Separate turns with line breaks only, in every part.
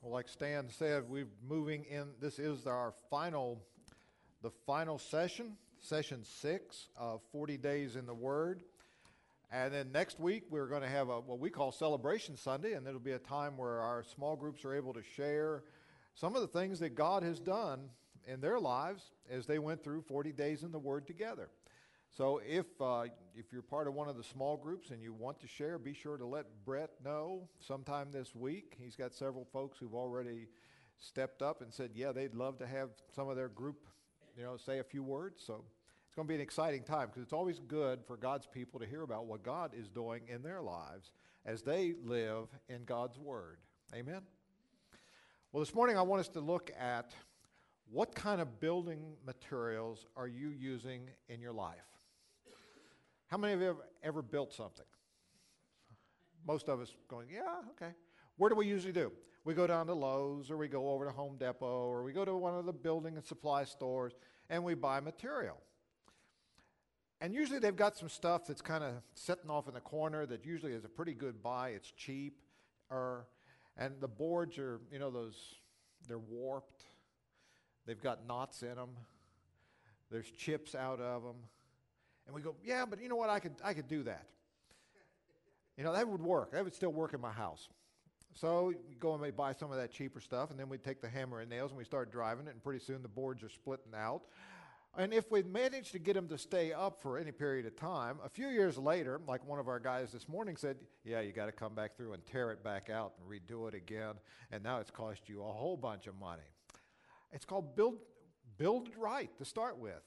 Well, like Stan said, we're moving in. This is the final session, session 6 of 40 Days in the Word. And then next week, we're going to have what we call Celebration Sunday, and it'll be a time where our small groups are able to share some of the things that God has done in their lives as they went through 40 days in the Word together. So if you're part of one of the small groups and you want to share, be sure to let Brett know sometime this week. He's got several folks who've already stepped up and said, yeah, they'd love to have some of their group, say a few words. So it's going to be an exciting time because it's always good for God's people to hear about what God is doing in their lives as they live in God's Word. Amen? Well, this morning I want us to look at what kind of building materials are you using in your life? How many of you have ever built something? Most of us going, yeah, okay. Where do we usually do? We go down to Lowe's, or we go over to Home Depot, or we go to one of the building and supply stores, and we buy material. And usually they've got some stuff that's kind of sitting off in the corner that usually is a pretty good buy. It's cheap, and the boards are, they're warped. They've got knots in them. There's chips out of them. And we go, yeah, but you know what? I could do that. That would work. That would still work in my house. So we go and we buy some of that cheaper stuff, and then we take the hammer and nails and we start driving it, and pretty soon the boards are splitting out. And if we manage to get them to stay up for any period of time, a few years later, like one of our guys this morning said, yeah, you got to come back through and tear it back out and redo it again, and now it's cost you a whole bunch of money. It's called build right to start with.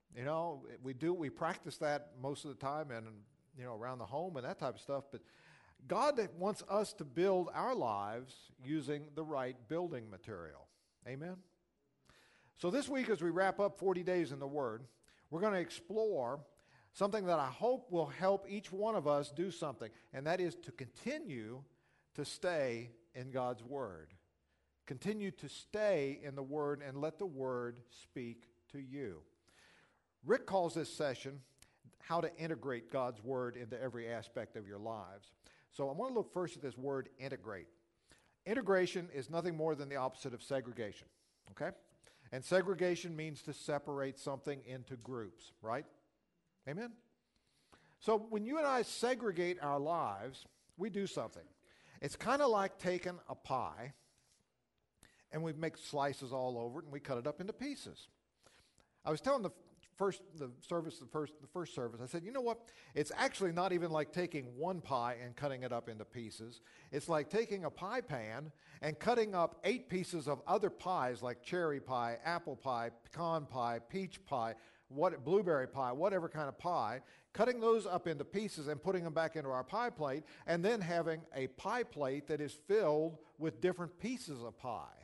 We practice that most of the time and, around the home and that type of stuff. But God wants us to build our lives using the right building material. Amen? So this week, as we wrap up 40 Days in the Word, we're going to explore something that I hope will help each one of us do something. And that is to continue to stay in God's Word. Continue to stay in the Word and let the Word speak to you. Rick calls this session how to integrate God's Word into every aspect of your lives. So I want to look first at this word integrate. Integration is nothing more than the opposite of segregation, okay? And segregation means to separate something into groups, right? Amen? So when you and I segregate our lives, we do something. It's kind of like taking a pie and we make slices all over it and we cut it up into pieces. I was telling the first service, I said, you know what? It's actually not even like taking one pie and cutting it up into pieces. It's like taking a pie pan and cutting up 8 pieces of other pies like cherry pie, apple pie, pecan pie, peach pie, blueberry pie, whatever kind of pie, cutting those up into pieces and putting them back into our pie plate, and then having a pie plate that is filled with different pieces of pie.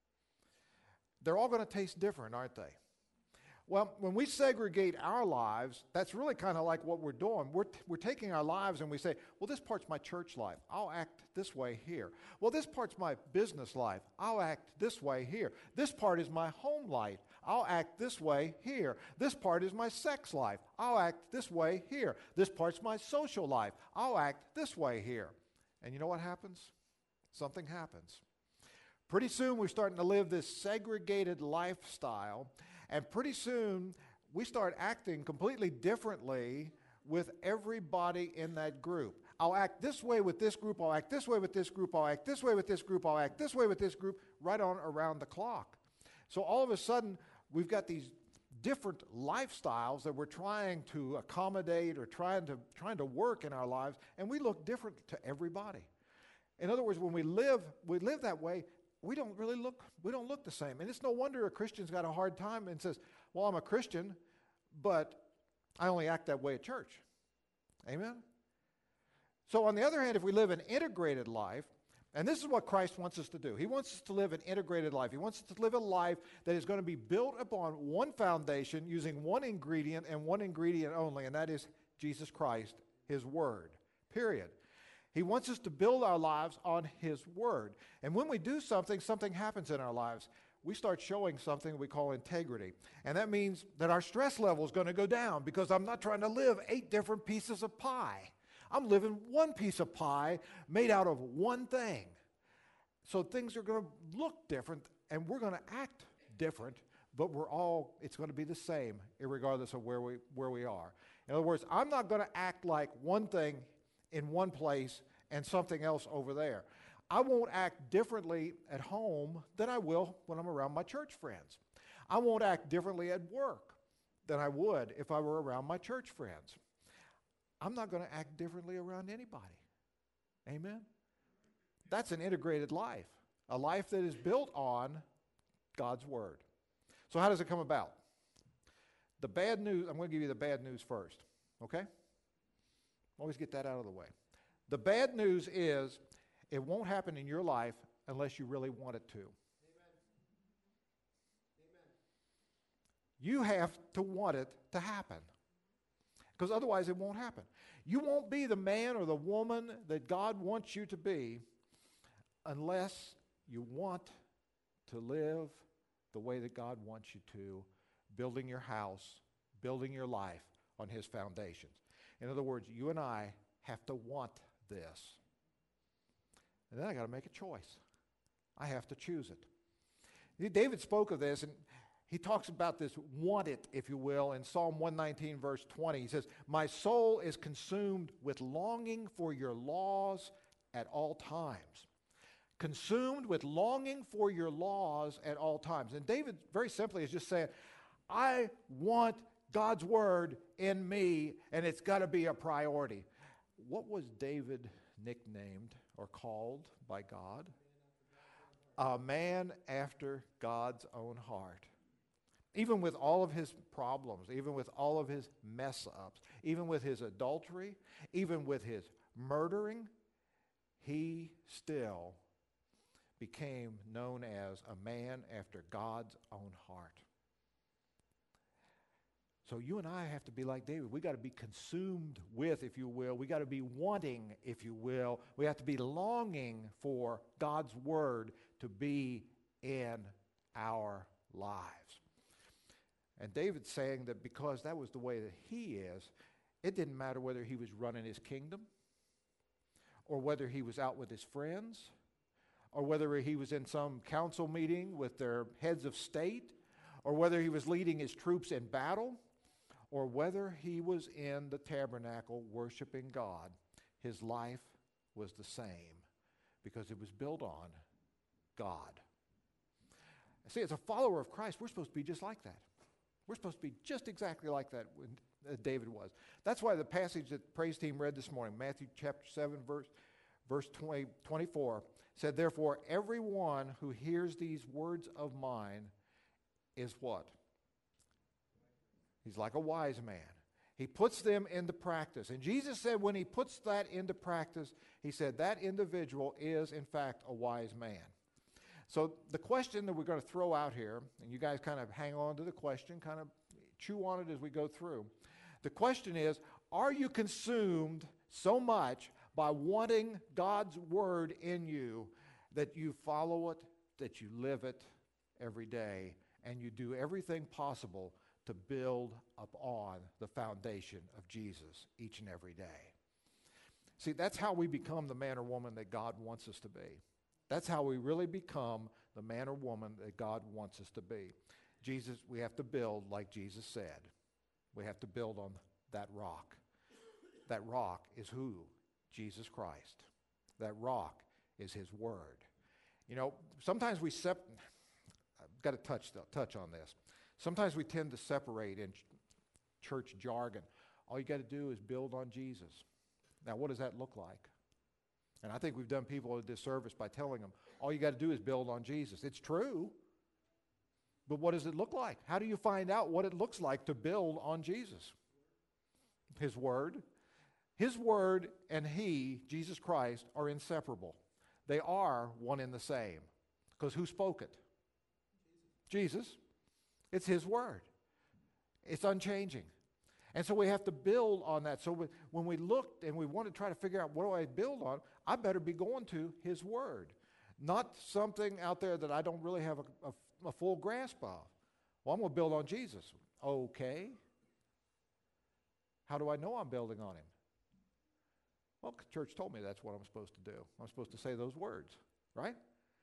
They're all going to taste different, aren't they? Well, when we segregate our lives, that's really kind of like what we're doing. We're taking our lives and we say, well, this part's my church life. I'll act this way here. Well, this part's my business life. I'll act this way here. This part is my home life. I'll act this way here. This part is my sex life. I'll act this way here. This part's my social life. I'll act this way here. And you know what happens? Something happens. Pretty soon we're starting to live this segregated lifestyle, and pretty soon we start acting completely differently with everybody in that group. I'll act this way with this group, I'll act this way with this group, I'll act this way with this group, I'll act this way with this group, right on around the clock. So all of a sudden we've got these different lifestyles that we're trying to accommodate or trying to work in our lives, and we look different to everybody. In other words, when we live that way, we don't look the same. And it's no wonder a Christian's got a hard time and says, well, I'm a Christian, but I only act that way at church. Amen? So on the other hand, if we live an integrated life, and this is what Christ wants us to do. He wants us to live an integrated life. He wants us to live a life that is going to be built upon one foundation using one ingredient and one ingredient only, and that is Jesus Christ, His Word, period. He wants us to build our lives on His Word. And when we do something happens in our lives. We start showing something we call integrity. And that means that our stress level is going to go down because I'm not trying to live 8 different pieces of pie. I'm living one piece of pie made out of one thing. So things are going to look different, and we're going to act different, but it's going to be the same, regardless of where we are. In other words, I'm not going to act like one thing in one place and something else over there. I won't act differently at home than I will when I'm around my church friends. I won't act differently at work than I would if I were around my church friends. I'm not going to act differently around anybody. Amen? That's an integrated life, a life that is built on God's Word. So how does it come about? The bad news, I'm going to give you the bad news first, okay? Always get that out of the way. The bad news is it won't happen in your life unless you really want it to. Amen. Amen. You have to want it to happen, because otherwise it won't happen. You won't be the man or the woman that God wants you to be unless you want to live the way that God wants you to, building your house, building your life on His foundations. In other words, you and I have to want this. And then I got to make a choice. I have to choose it. David spoke of this, and he talks about this want it, if you will, in Psalm 119, verse 20. He says, "My soul is consumed with longing for your laws at all times." Consumed with longing for your laws at all times. And David, very simply, is just saying, I want God's Word in me, and it's got to be a priority. What was David nicknamed or called by God? A man after God's own heart. Even with all of his problems, even with all of his mess-ups, even with his adultery, even with his murdering, he still became known as a man after God's own heart. So you and I have to be like David. We got to be consumed with, if you will. We got to be wanting, if you will. We have to be longing for God's Word to be in our lives. And David's saying that because that was the way that he is, it didn't matter whether he was running his kingdom, or whether he was out with his friends, or whether he was in some council meeting with their heads of state, or whether he was leading his troops in battle, or whether he was in the tabernacle worshiping God. His life was the same because it was built on God. See, as a follower of Christ, we're supposed to be just like that. We're supposed to be just exactly like that when David was. That's why the passage that the praise team read this morning, Matthew chapter 7, verse 24, said, "Therefore, everyone who hears these words of mine is" what? He's like a wise man. He puts them into practice. And Jesus said when he puts that into practice, he said that individual is, in fact, a wise man. So the question that we're going to throw out here, and you guys kind of hang on to the question, kind of chew on it as we go through. The question is, are you consumed so much by wanting God's Word in you that you follow it, that you live it every day, and you do everything possible to build upon the foundation of Jesus each and every day? See, that's how we become the man or woman that God wants us to be. That's how we really become the man or woman that God wants us to be. Jesus, we have to build like Jesus said. We have to build on that rock. That rock is who? Jesus Christ. That rock is His Word. You know, sometimes I've got to touch on this. Sometimes we tend to separate in church jargon. All you got to do is build on Jesus. Now, what does that look like? And I think we've done people a disservice by telling them, all you got to do is build on Jesus. It's true, but what does it look like? How do you find out what it looks like to build on Jesus? His Word. His Word and He, Jesus Christ, are inseparable. They are one and the same. Because who spoke it? Jesus. It's His Word. It's unchanging. And so we have to build on that. So when we look and we want to try to figure out what do I build on, I better be going to His Word. Not something out there that I don't really have a full grasp of. Well, I'm going to build on Jesus. Okay. How do I know I'm building on Him? Well, the church told me that's what I'm supposed to do. I'm supposed to say those words, right?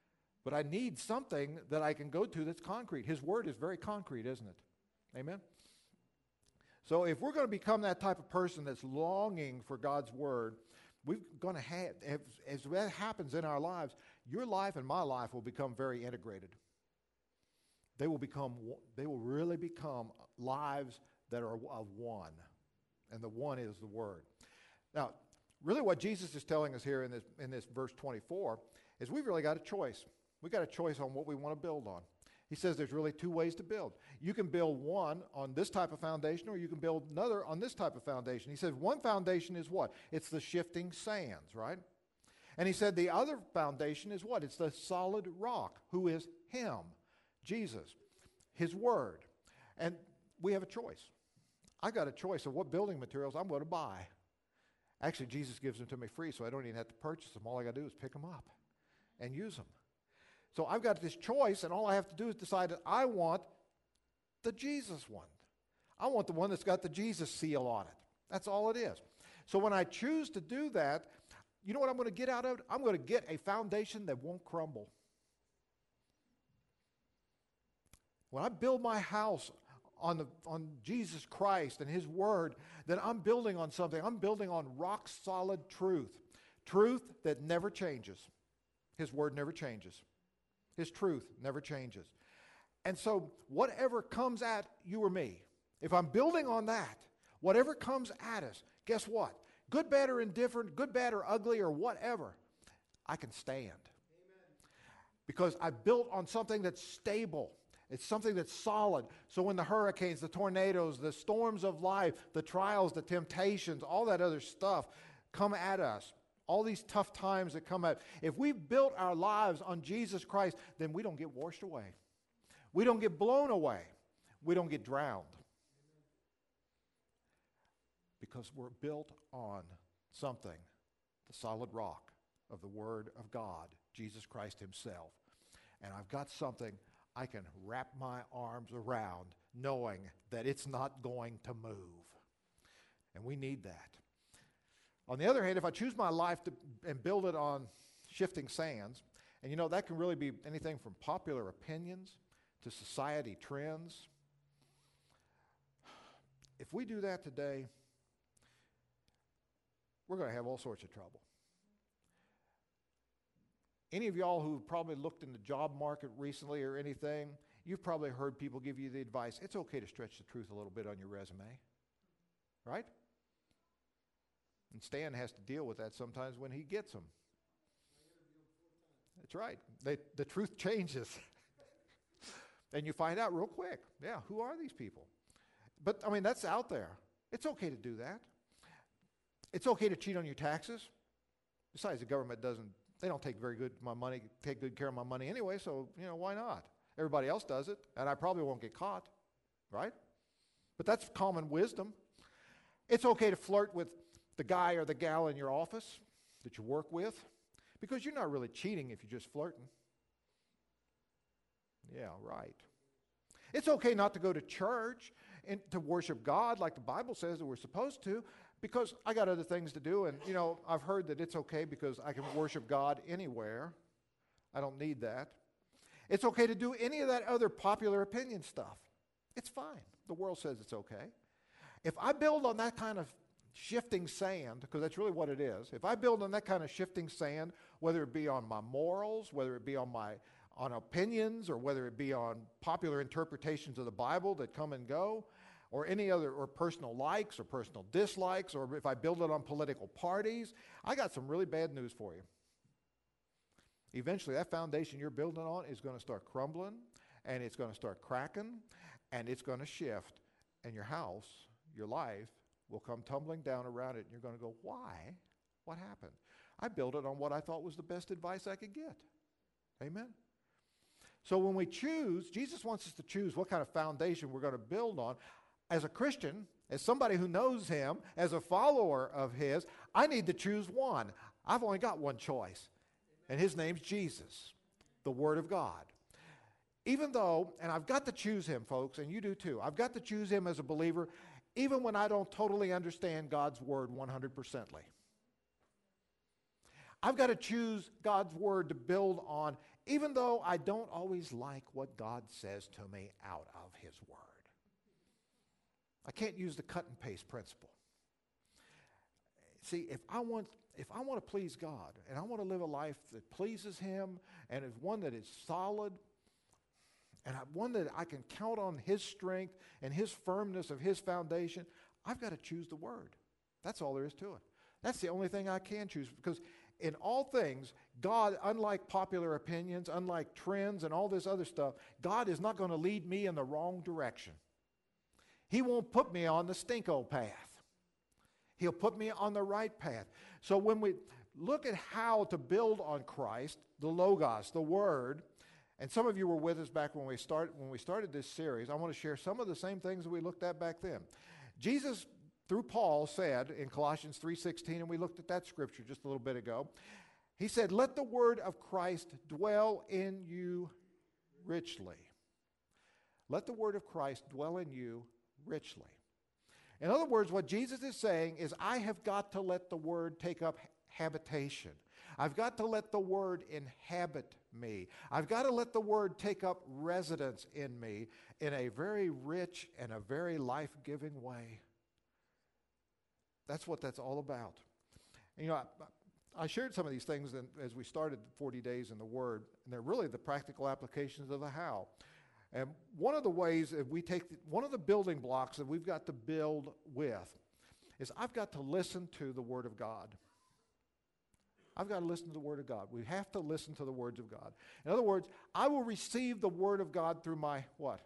But I need something that I can go to that's concrete. His word is very concrete, isn't it? Amen? So if we're going to become that type of person that's longing for God's word, we're going to have, as that happens in our lives, your life and my life will become very integrated. They will really become lives that are of one. And the one is the word. Now, really what Jesus is telling us here in this verse 24 is we've really got a choice. We've got a choice on what we want to build on. He says there's really two ways to build. You can build one on this type of foundation, or you can build another on this type of foundation. He says one foundation is what? It's the shifting sands, right? And he said the other foundation is what? It's the solid rock, who is him, Jesus, his word. And we have a choice. I got a choice of what building materials I'm going to buy. Actually, Jesus gives them to me free, so I don't even have to purchase them. All I got to do is pick them up and use them. So I've got this choice, and all I have to do is decide that I want the Jesus one. I want the one that's got the Jesus seal on it. That's all it is. So when I choose to do that, you know what I'm going to get out of it? I'm going to get a foundation that won't crumble. When I build my house on Jesus Christ and his word, then I'm building on something. I'm building on rock solid truth. Truth that never changes. His word never changes. His truth never changes. And so whatever comes at you or me, if I'm building on that, whatever comes at us, guess what? Good, bad, or indifferent, good, bad, or ugly, or whatever, I can stand. Amen. Because I built on something that's stable. It's something that's solid. So when the hurricanes, the tornadoes, the storms of life, the trials, the temptations, all that other stuff come at us, all these tough times that come out, if we built our lives on Jesus Christ, then we don't get washed away. We don't get blown away. We don't get drowned. Because we're built on something, the solid rock of the Word of God, Jesus Christ himself. And I've got something I can wrap my arms around, knowing that it's not going to move. And we need that. On the other hand, if I choose my life and build it on shifting sands, and you know, that can really be anything from popular opinions to society trends. If we do that today, we're going to have all sorts of trouble. Any of y'all who've probably looked in the job market recently or anything, you've probably heard people give you the advice, it's okay to stretch the truth a little bit on your resume, right? And Stan has to deal with that sometimes when he gets them. That's right. The truth changes. And you find out real quick, yeah, who are these people? But, I mean, that's out there. It's okay to do that. It's okay to cheat on your taxes. Besides, the government they don't take take good care of my money anyway, so, you know, why not? Everybody else does it, and I probably won't get caught, right? But that's common wisdom. It's okay to flirt with the guy or the gal in your office that you work with, because you're not really cheating if you're just flirting. Yeah, right. It's okay not to go to church and to worship God like the Bible says that we're supposed to, because I got other things to do, and, you know, I've heard that it's okay because I can worship God anywhere. I don't need that. It's okay to do any of that other popular opinion stuff. It's fine. The world says it's okay. If I build on that kind of shifting sand, because that's really what it is, if I build on that kind of shifting sand, whether it be on my morals, whether it be on opinions, or whether it be on popular interpretations of the Bible that come and go, or any other, or personal likes or personal dislikes, or if I build it on political parties, I got some really bad news for you. Eventually, that foundation you're building on is going to start crumbling, and it's going to start cracking, and it's going to shift, and your house, your life, will come tumbling down around it, and you're going to go, why? What happened? I built it on what I thought was the best advice I could get. Amen? So when we choose, Jesus wants us to choose what kind of foundation we're going to build on. As a Christian, as somebody who knows him, as a follower of his, I need to choose one. I've only got one choice, and his name's Jesus, the Word of God. Even though, and I've got to choose him, folks, and you do too. I've got to choose him as a believer, even when I don't totally understand God's Word 100%. I've got to choose God's word to build on, even though I don't always like what God says to me out of his word. I can't use the cut and paste principle. See, if I want to please God, and I want to live a life that pleases him, and is one that is solid, and one that I can count on his strength and his firmness of his foundation, I've got to choose the word. That's all there is to it. That's the only thing I can choose, because in all things, God, unlike popular opinions, unlike trends and all this other stuff, God is not going to lead me in the wrong direction. He won't put me on the stinko path. He'll put me on the right path. So when we look at how to build on Christ, the Logos, the Word, and some of you were with us back when we started this series, I want to share some of the same things that we looked at back then. Jesus, through Paul, said in Colossians 3:16, and we looked at that scripture just a little bit ago, he said, "Let the word of Christ dwell in you richly." Let the word of Christ dwell in you richly. In other words, what Jesus is saying is, I have got to let the word take up habitation. I've got to let the word inhabit me. I've got to let the word take up residence in me in a very rich and a very life-giving way. That's what that's all about. You know, I shared some of these things as we started 40 Days in the Word, and they're really the practical applications of the how. And one of the ways that we take, one of the building blocks that we've got to build with is I've got to listen to the Word of God. I've got to listen to the Word of God. We have to listen to the words of God. In other words, I will receive the Word of God through my what?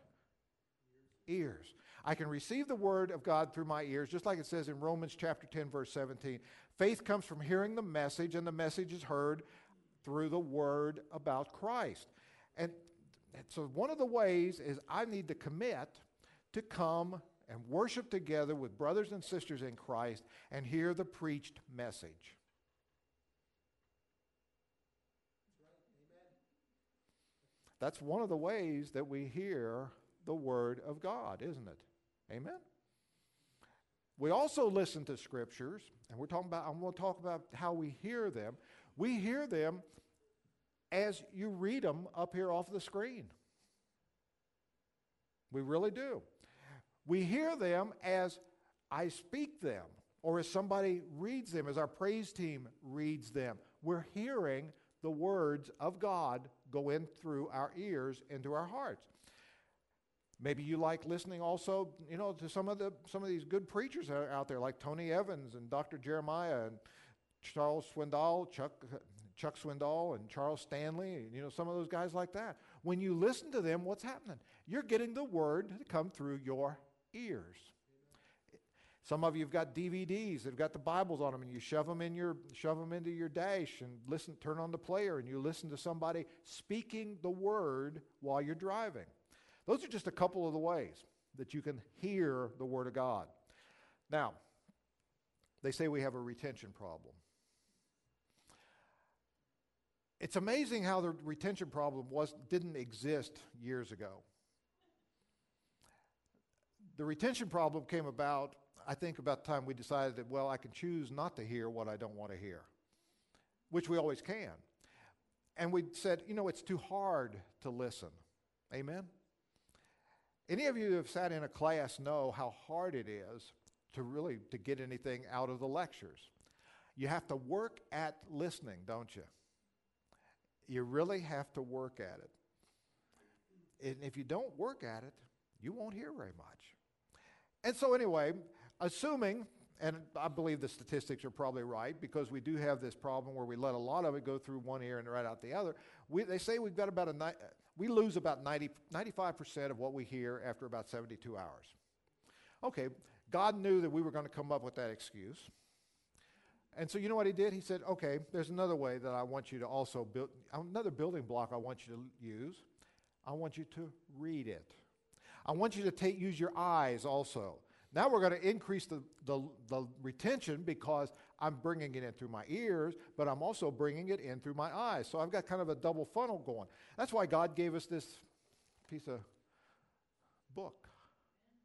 Ears. I can receive the Word of God through my ears, just like it says in Romans chapter 10, verse 17. Faith comes from hearing the message, and the message is heard through the Word about Christ. And so one of the ways is I need to commit to come and worship together with brothers and sisters in Christ and hear the preached message. That's one of the ways that we hear the Word of God, isn't it? Amen? We also listen to scriptures, and I'm going to talk about how we hear them. We hear them as you read them up here off the screen. We really do. We hear them as I speak them, or as somebody reads them, as our praise team reads them. We're hearing the words of God go in through our ears into our hearts. Maybe you like listening also, to some of these good preachers that are out there, like Tony Evans and Dr. Jeremiah and Charles Swindoll, Chuck Swindoll and Charles Stanley, some of those guys like that. When you listen to them, what's happening? You're getting the word to come through your ears. Some of you have got DVDs that have got the Bibles on them, and you shove them into your dash and turn on the player, and you listen to somebody speaking the word while you're driving. Those are just a couple of the ways that you can hear the Word of God. Now, they say we have a retention problem. It's amazing how the retention problem didn't exist years ago. The retention problem came about, I think, about the time we decided that, I can choose not to hear what I don't want to hear, which we always can. And we said, it's too hard to listen. Amen? Any of you who have sat in a class know how hard it is to get anything out of the lectures. You have to work at listening, don't you? You really have to work at it. And if you don't work at it, you won't hear very much. And so anyway, assuming, and I believe the statistics are probably right, because we do have this problem where we let a lot of it go through one ear and right out the other, they say we've got we lose about 95% of what we hear after about 72 hours. Okay, God knew that we were going to come up with that excuse. And so you know what he did? He said, okay, there's another way that I want you to also build, another building block I want you to use. I want you to read it. I want you to use your eyes also. Now we're going to increase the retention because I'm bringing it in through my ears, but I'm also bringing it in through my eyes. So I've got kind of a double funnel going. That's why God gave us this piece of book.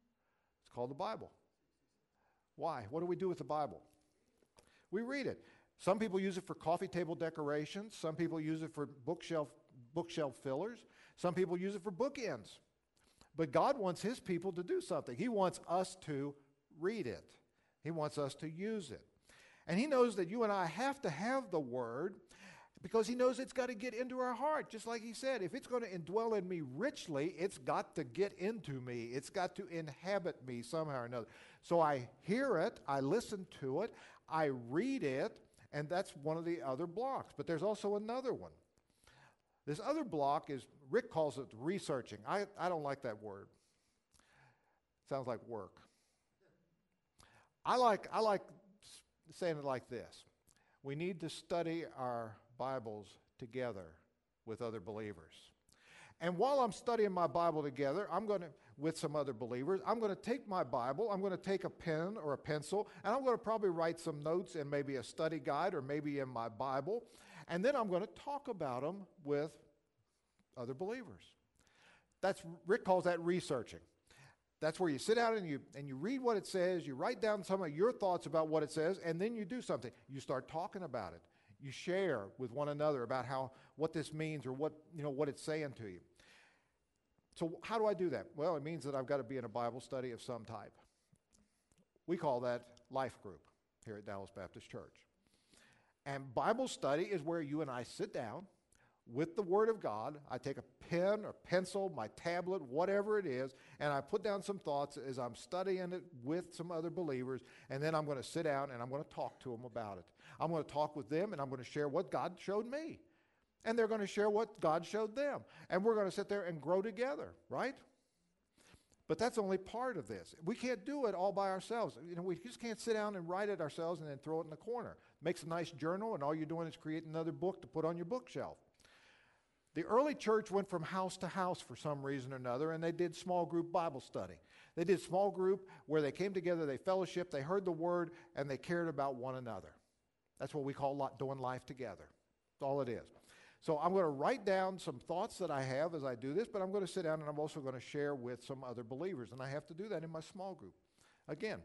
It's called the Bible. Why? What do we do with the Bible? We read it. Some people use it for coffee table decorations. Some people use it for bookshelf fillers. Some people use it for bookends. But God wants his people to do something. He wants us to read it. He wants us to use it. And he knows that you and I have to have the word because he knows it's got to get into our heart. Just like he said, if it's going to indwell in me richly, it's got to get into me. It's got to inhabit me somehow or another. So I hear it, I listen to it, I read it, and that's one of the other blocks. But there's also another one. This other block is, Rick calls it researching. I don't like that word. Sounds like work. I like saying it like this. We need to study our Bibles together with other believers. And while I'm studying my Bible together, with some other believers, I'm going to take my Bible, I'm going to take a pen or a pencil, and I'm going to probably write some notes in maybe a study guide or maybe in my Bible, and then I'm going to talk about them with other believers. Rick calls that researching. That's where you sit down and you read what it says, you write down some of your thoughts about what it says, and then you do something. You start talking about it. You share with one another about what this means or what it's saying to you. So how do I do that? Well, it means that I've got to be in a Bible study of some type. We call that life group here at Dallas Baptist Church. And Bible study is where you and I sit down with the Word of God. I take a pen or pencil, my tablet, whatever it is, and I put down some thoughts as I'm studying it with some other believers, and then I'm going to sit down and I'm going to talk to them about it. I'm going to talk with them and I'm going to share what God showed me. And they're going to share what God showed them. And we're going to sit there and grow together, right? But that's only part of this. We can't do it all by ourselves. We just can't sit down and write it ourselves and then throw it in the corner. Makes a nice journal, and all you're doing is create another book to put on your bookshelf. The early church went from house to house for some reason or another, and they did small group Bible study. They did small group where they came together, they fellowshiped, they heard the word, and they cared about one another. That's what we call doing life together. That's all it is. So I'm going to write down some thoughts that I have as I do this, but I'm going to sit down and I'm also going to share with some other believers, and I have to do that in my small group. Again,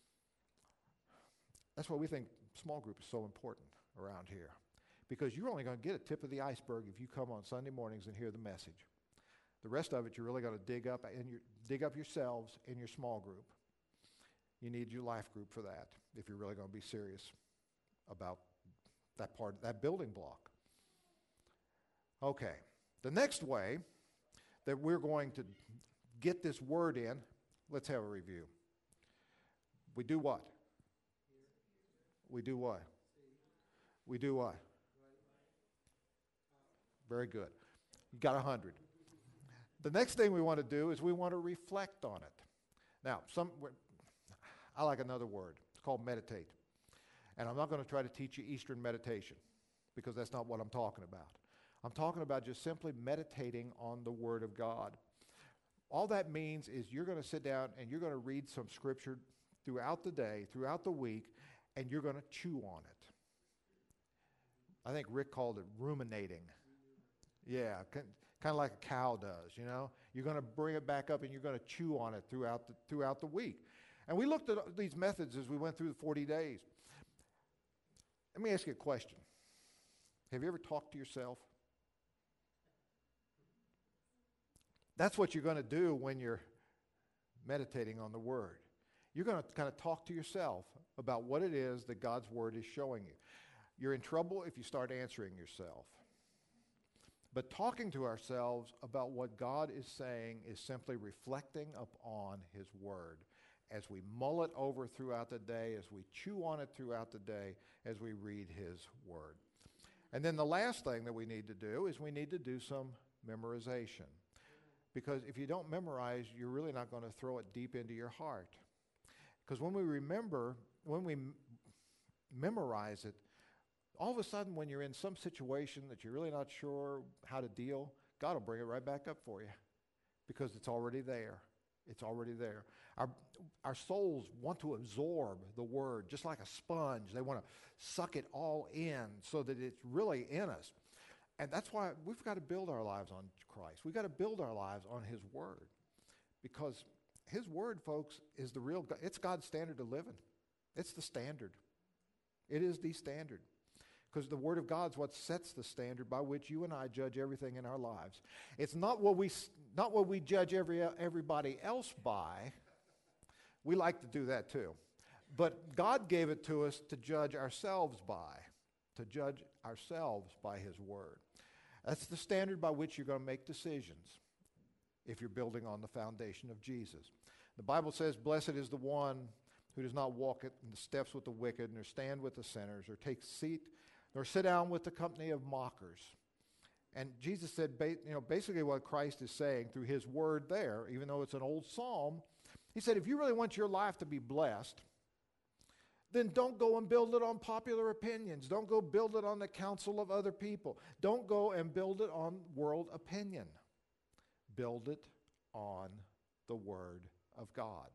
that's why we think small group is so important around here. Because you're only going to get a tip of the iceberg if you come on Sunday mornings and hear the message. The rest of it you're really going to dig up yourselves in your small group. You need your life group for that if you're really going to be serious about that building block. Okay, the next way that we're going to get this word in, let's have a review. We do what? We do what? We do what? Very good. You got 100. The next thing we want to do is we want to reflect on it. Now, I like another word. It's called meditate. And I'm not going to try to teach you Eastern meditation because that's not what I'm talking about. I'm talking about just simply meditating on the Word of God. All that means is you're going to sit down and you're going to read some scripture throughout the day, throughout the week, and you're going to chew on it. I think Rick called it ruminating. Yeah, kind of like a cow does, you know. You're going to bring it back up and you're going to chew on it throughout the week. And we looked at these methods as we went through the 40 days. Let me ask you a question. Have you ever talked to yourself? That's what you're going to do when you're meditating on the Word. You're going to kind of talk to yourself about what it is that God's Word is showing you. You're in trouble if you start answering yourself. But talking to ourselves about what God is saying is simply reflecting upon His Word as we mull it over throughout the day, as we chew on it throughout the day, as we read His Word. And then the last thing that we need to do is we need to do some memorization. Because if you don't memorize, you're really not going to throw it deep into your heart. Because when we memorize it, all of a sudden when you're in some situation that you're really not sure how to deal, God will bring it right back up for you. Because it's already there. It's already there. Our souls want to absorb the Word just like a sponge. They want to suck it all in so that it's really in us. And that's why we've got to build our lives on Christ. We've got to build our lives on His Word. Because His Word, folks, it's God's standard of living. It's the standard. It is the standard. Because the Word of God is what sets the standard by which you and I judge everything in our lives. It's not what we judge everybody else by. We like to do that too. But God gave it to us to judge ourselves by His Word. That's the standard by which you're going to make decisions if you're building on the foundation of Jesus. The Bible says, "Blessed is the one who does not walk in the steps with the wicked, nor stand with the sinners, or take seat, nor sit down with the company of mockers." And Jesus said, basically what Christ is saying through His Word there, even though it's an old psalm, He said, if you really want your life to be blessed, then don't go and build it on popular opinions. Don't go build it on the counsel of other people. Don't go and build it on world opinion. Build it on the Word of God.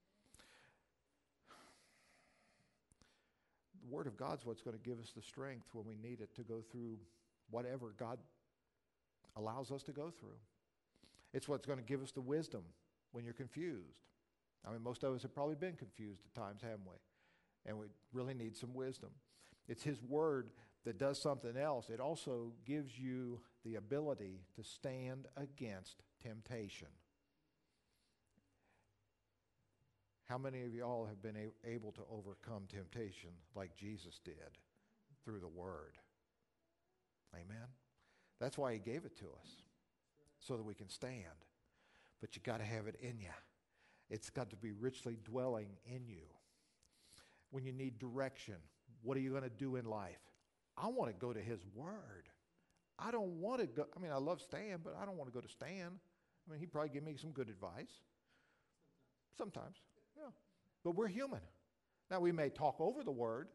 The Word of God's what's going to give us the strength when we need it to go through whatever God allows us to go through. It's what's going to give us the wisdom when you're confused. I mean, most of us have probably been confused at times, haven't we? And we really need some wisdom. It's His Word that does something else. It also gives you the ability to stand against temptation. How many of y'all have been able to overcome temptation like Jesus did through the Word? Amen? That's why He gave it to us, so that we can stand. But you got to have it in you. It's got to be richly dwelling in you. When you need direction, what are you going to do in life? I want to go to His Word. I don't want to go, I love Stan, but I don't want to go to Stan. He'd probably give me some good advice. Sometimes, yeah. But we're human. Now, we may talk over the Word,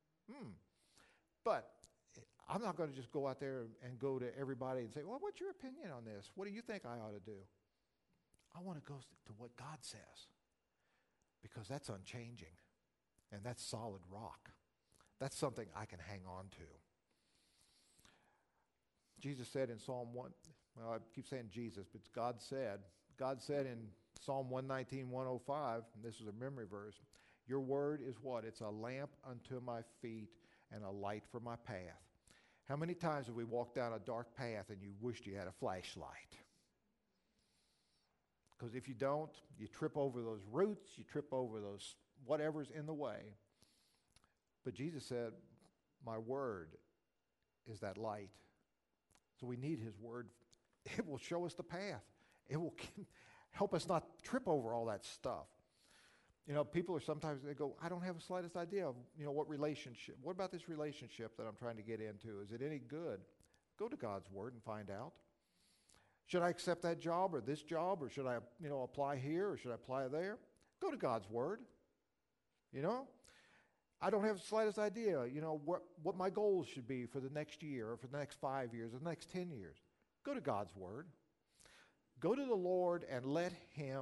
but I'm not going to just go out there and go to everybody and say, well, what's your opinion on this? What do you think I ought to do? I want to go to what God says, because that's unchanging, and that's solid rock. That's something I can hang on to. Jesus said in Psalm 1, well, I keep saying Jesus, but God said in Psalm 119, 105, and this is a memory verse, your word is what? It's a lamp unto my feet and a light for my path. How many times have we walked down a dark path and you wished you had a flashlight? Because if you don't, you trip over those roots, you trip over those whatever's in the way. But Jesus said, my word is that light. So we need His Word. It will show us the path. It will help us not trip over all that stuff. People are sometimes, they go, I don't have the slightest idea of, what relationship. What about this relationship that I'm trying to get into? Is it any good? Go to God's Word and find out. Should I accept that job or this job, or should I, apply here, or should I apply there? Go to God's Word. I don't have the slightest idea, what my goals should be for the next year, or for the next 5 years, or the next 10 years. Go to God's Word. Go to the Lord and let Him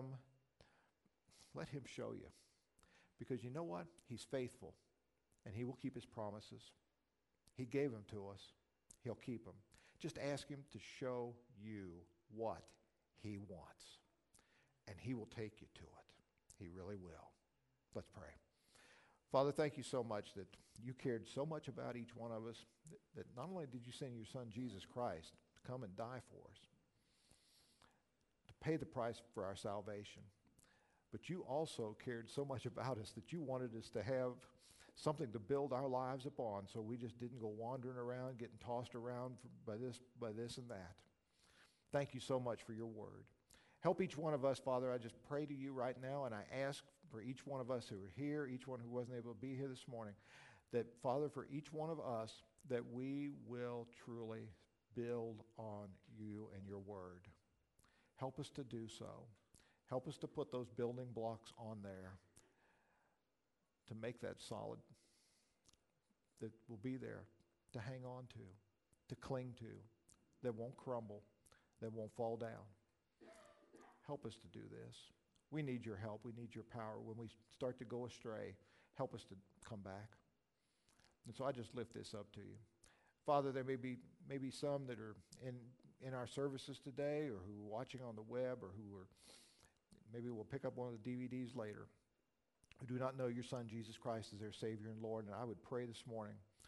show you. Because you know what? He's faithful, and He will keep His promises. He gave them to us. He'll keep them. Just ask Him to show you what He wants, and He will take you to it. He really will. Let's pray. Father, thank you so much that you cared so much about each one of us, that not only did you send your Son, Jesus Christ, to come and die for us, to pay the price for our salvation, but you also cared so much about us that you wanted us to have something to build our lives upon, so we just didn't go wandering around, getting tossed around by this and that. Thank you so much for your word. Help each one of us, Father. I just pray to you right now, and I ask for each one of us who are here, each one who wasn't able to be here this morning, that, Father, for each one of us, that we will truly build on you and your word. Help us to do so. Help us to put those building blocks on there to make that solid, that will be there to hang on to cling to, that won't crumble, that won't fall down. Help us to do this. We need your help. We need your power. When we start to go astray, help us to come back. And so I just lift this up to you. Father, there may be some that are in our services today, or who are watching on the web, or who are, maybe we'll pick up one of the DVDs later, who do not know your Son, Jesus Christ, as their Savior and Lord. And I would pray this morning,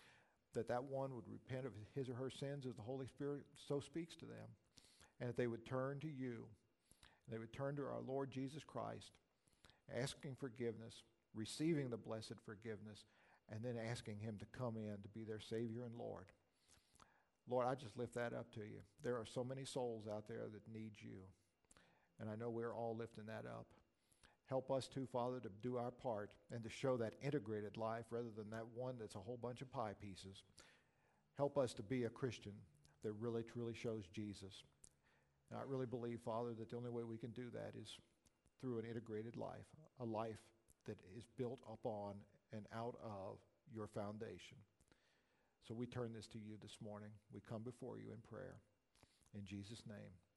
that one would repent of his or her sins as the Holy Spirit so speaks to them, and that they would turn to you. They would turn to our Lord Jesus Christ, asking forgiveness, receiving the blessed forgiveness, and then asking him to come in to be their Savior and Lord. Lord, I just lift that up to you. There are so many souls out there that need you, and I know we're all lifting that up. Help us too, Father, to do our part and to show that integrated life rather than that one that's a whole bunch of pie pieces. Help us to be a Christian that really, truly shows Jesus. And I really believe, Father, that the only way we can do that is through an integrated life, a life that is built upon and out of your foundation. So we turn this to you this morning. We come before you in prayer. In Jesus' name.